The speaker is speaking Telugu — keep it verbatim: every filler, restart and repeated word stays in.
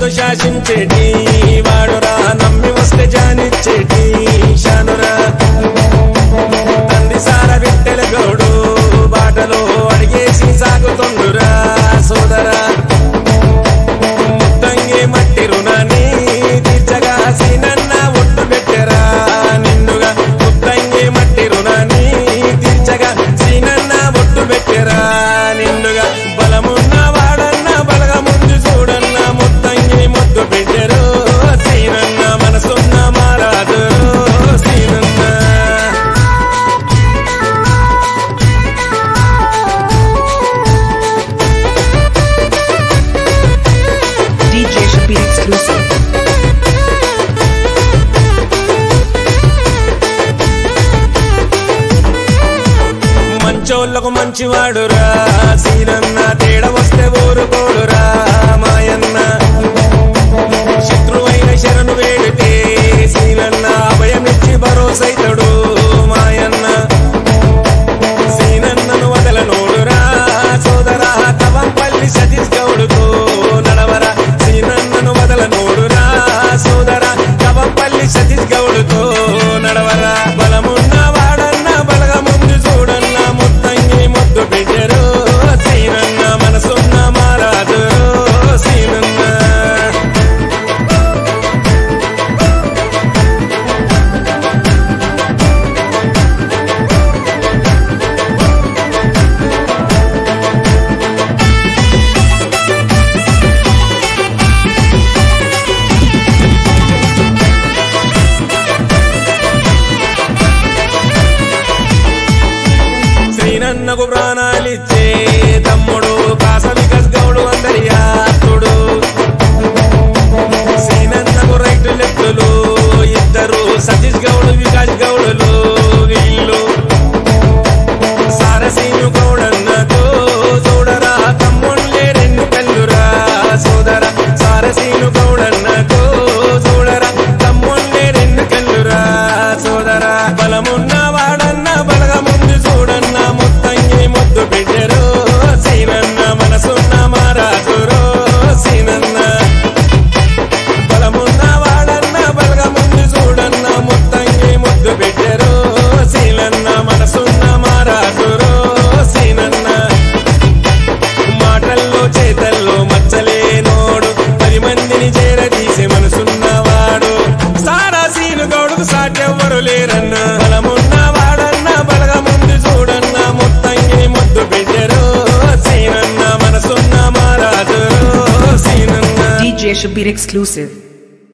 చేతులతో శాసించేటి వాడురా నమ్మి వస్తే జానిచ్చేటి శానురా తండ్రి సార బిడ్డల గౌడు బాటలో అడిగేసి సాగుతుండురా సోదరా ముత్తంగి మట్టి రుణాన్ని తీర్చగా సీనన్న ఒట్టు పెట్టరా నిన్నుగా ముత్తంగి మట్టి రుణాన్ని తీర్చగా సీనన్న ఒట్టు పెట్టరా నిన్నుగా బలమున్న వాడన్న బలగ ముందు చూడన్న ముత్తంగి ముద్దు పెట్టరు సీనన్న మనసున్న మారాదు సీనన్న D J Shabir exclusive. మంచోళ్ళకు మంచివాడురా సీనన్న తేడా వస్తే ఊరుకోడురా మాయన్న శత్రువైన శరణు వేడితే సీనన్న అభయమిచ్చి భరోసైతడు మాయన్న సీనన్నను వదలనోడురా సోదరా తవంపల్లి సతీష్ గౌడుతో నడవరా సీనన్నను వదలనోడురా సోదరా తవంపల్లి సతీష్ గౌడుతో నడవరా బలమున్న వాడన్న బలగ ముందు చూడన్న ముత్తంగి ముద్దు పెట్టరు సీనన్న మనసున్న మారాదు సీనన్న శ్రీనన్నకు ప్రాణాలిచ్చే తమ్ముడు కాస వికాస్ గౌడు అందరి ఆత్ముడు శ్రీనన్నకు రైతు లెక్కలు ఇద్దరు సతీష్ గౌడు వికాస్ గౌడులు వీళ్ళు సారసీను గౌడన్నతో చూడరా తమ్ముళ్ళే రెండు కల్లురా సోదరా సారసీను గౌడన్నతో చూడరా తమ్ముళ్ళే రెండు కల్లురా సోదరా బలమున్న వాడన్న బలగ ముందు చూడన్న ముత్తంగి ముద్దు పెట్టరు సీనన్న మనసున్న మారాదురో సీనన్న బలమున్న వాడన్న బలగ ముందు చూడన్న ముత్తంగి ముద్దు పెట్టరు సీనన్న మనసున్న మారాదురో సీనన్న మాటల్లో చేతల్లో మచ్చలేనోడు పది మందిని చేరదీసే మనసున్నవాడు సారా సీను గౌడుకు సాటెవ్వరు లేరన్న బలమున్న వాడన్న బలగ ముందు చూడన్న ముత్తంగి ముద్దు పెట్టరు సీనన్న మనసున్న మారాదు సీనన్న D J Shabir exclusive.